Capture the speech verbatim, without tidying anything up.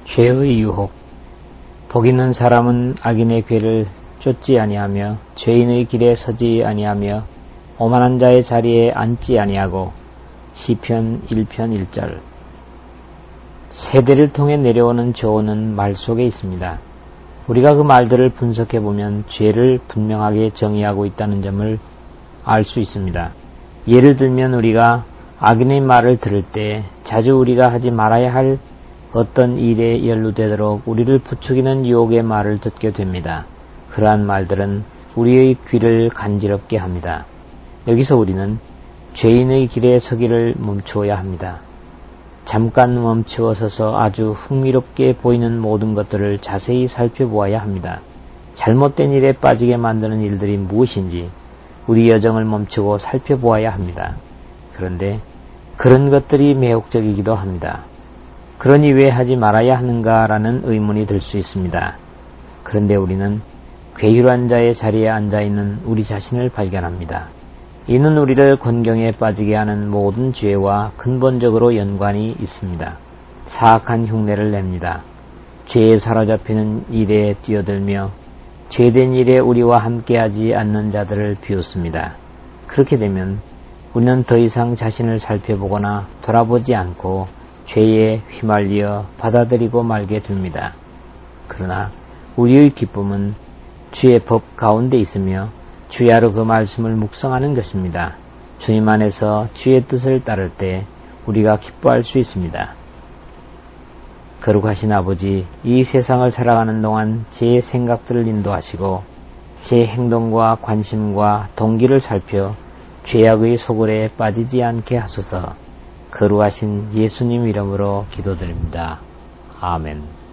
죄의 유혹. 복 있는 사람은 악인의 궤를 쫓지 아니하며 죄인의 길에 서지 아니하며 오만한 자의 자리에 앉지 아니하고. 시편 일 편 일 절. 세대를 통해 내려오는 교훈은 말 속에 있습니다. 우리가 그 말들을 분석해보면 죄를 분명하게 정의하고 있다는 점을 알 수 있습니다. 예를 들면 우리가 악인의 말을 들을 때 자주 우리가 하지 말아야 할 어떤 일에 연루되도록 우리를 부추기는 유혹의 말을 듣게 됩니다. 그러한 말들은 우리의 귀를 간지럽게 합니다. 여기서 우리는 죄인의 길에 서기를 멈추어야 합니다. 잠깐 멈추어 서서 아주 흥미롭게 보이는 모든 것들을 자세히 살펴보아야 합니다. 잘못된 일에 빠지게 만드는 일들이 무엇인지 우리 여정을 멈추고 살펴보아야 합니다. 그런데 그런 것들이 매혹적이기도 합니다. 그러니 왜 하지 말아야 하는가라는 의문이 들 수 있습니다. 그런데 우리는 괴휼한 자의 자리에 앉아있는 우리 자신을 발견합니다. 이는 우리를 곤경에 빠지게 하는 모든 죄와 근본적으로 연관이 있습니다. 사악한 흉내를 냅니다. 죄에 사로잡히는 일에 뛰어들며 죄된 일에 우리와 함께하지 않는 자들을 비웃습니다. 그렇게 되면 우리는 더 이상 자신을 살펴보거나 돌아보지 않고 죄에 휘말려 받아들이고 말게 됩니다. 그러나 우리의 기쁨은 주의 법 가운데 있으며 주야로 그 말씀을 묵상하는 것입니다. 주님 안에서 주의 뜻을 따를 때 우리가 기뻐할 수 있습니다. 거룩하신 아버지, 이 세상을 살아가는 동안 제 생각들을 인도하시고 제 행동과 관심과 동기를 살펴 죄악의 소굴에 빠지지 않게 하소서. 거룩하신 예수님 이름으로 기도드립니다. 아멘.